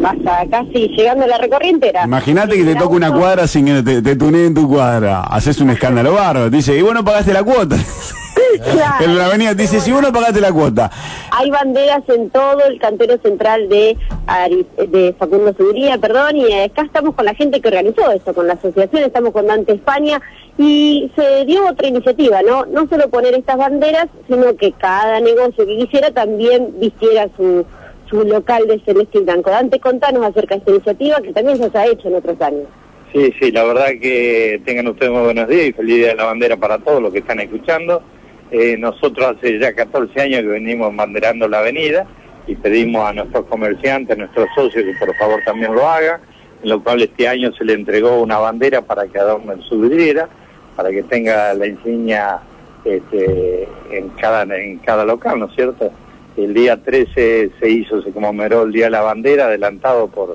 hasta casi llegando a la recorrientera. Imagínate que te toca una cuadra sin que te tuneen tu cuadra. Haces un escándalo bárbaro. Dice, y vos no pagaste la cuota. Claro. En la avenida dice, si vos no pagaste la cuota. Hay banderas en todo el cantero central de Facundo Seguría, y acá estamos con la gente que organizó eso, con la asociación, estamos con Dante España, y se dio otra iniciativa, no solo poner estas banderas, sino que cada negocio que quisiera también vistiera su local de celeste y blanco. Dante, contanos acerca de esta iniciativa que también se ha hecho en otros años. Sí, la verdad que tengan ustedes muy buenos días y feliz día de la bandera para todos los que están escuchando. Nosotros hace ya 14 años que venimos banderando la avenida y pedimos a nuestros comerciantes, a nuestros socios que por favor también lo hagan, en lo cual este año se le entregó una bandera para que adornen su vidriera, para que tenga la insignia en cada local, ¿no es cierto? El día 13 se conmemoró el Día de la Bandera, adelantado por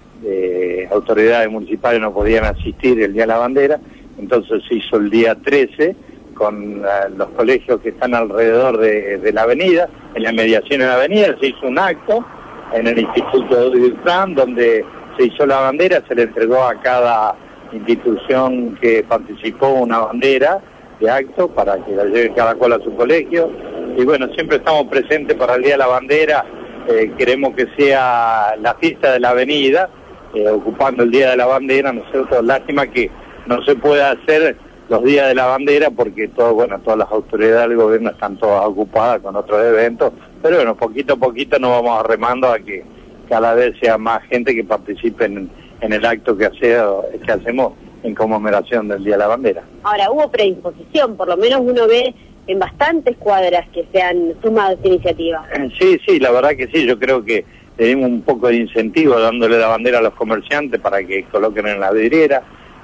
autoridades municipales, no podían asistir el Día de la Bandera, entonces se hizo el día 13 con los colegios que están alrededor de la avenida, en la mediación de la avenida, se hizo un acto en el Instituto de Dufran, donde se hizo la bandera, se le entregó a cada institución que participó una bandera de acto para que la lleve cada cual a su colegio. Y bueno, siempre estamos presentes para el Día de la Bandera, queremos que sea la fiesta de la avenida, ocupando el Día de la Bandera, ¿no es cierto? Lástima que no se pueda hacer los días de la bandera porque todas las autoridades del gobierno están todas ocupadas con otros eventos, pero bueno, poquito a poquito nos vamos arremando a que cada vez sea más gente que participe en el acto que hacemos en conmemoración del Día de la Bandera. Ahora, hubo predisposición, por lo menos uno ve en bastantes cuadras que se han sumado a esta iniciativa. Sí, la verdad que sí, yo creo que tenemos un poco de incentivo dándole la bandera a los comerciantes para que coloquen en la vidriera,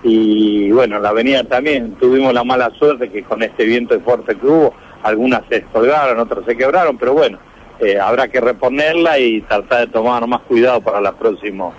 y bueno, la avenida también tuvimos la mala suerte que con este viento fuerte que hubo, algunas se descolgaron, otras se quebraron, pero bueno, habrá que reponerla y tratar de tomar más cuidado para la próxima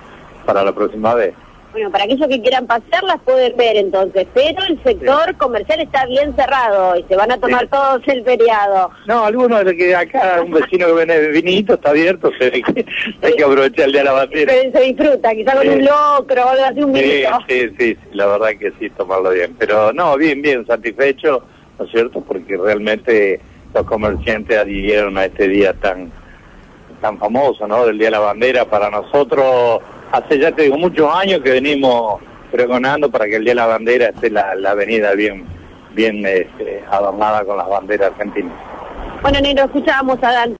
vez. Bueno, para aquellos que quieran pasearlas pueden ver entonces, pero el sector comercial está bien cerrado y se van a tomar todos el feriado. No, algunos de que acá, un vecino que vende vinito está abierto, se ve que hay que aprovechar el Día de la Bandera. Se disfruta, quizá con un locro o algo así, un vinito. Sí, la verdad que sí, tomarlo bien. Pero no, bien, satisfecho, ¿no es cierto? Porque realmente los comerciantes adhirieron a este día tan famoso, ¿no? Del Día de la Bandera. Para nosotros, hace ya te digo muchos años que venimos pregonando para que el Día de la Bandera esté la avenida bien adornada con las banderas argentinas. Bueno, Negro, escuchábamos a Dan.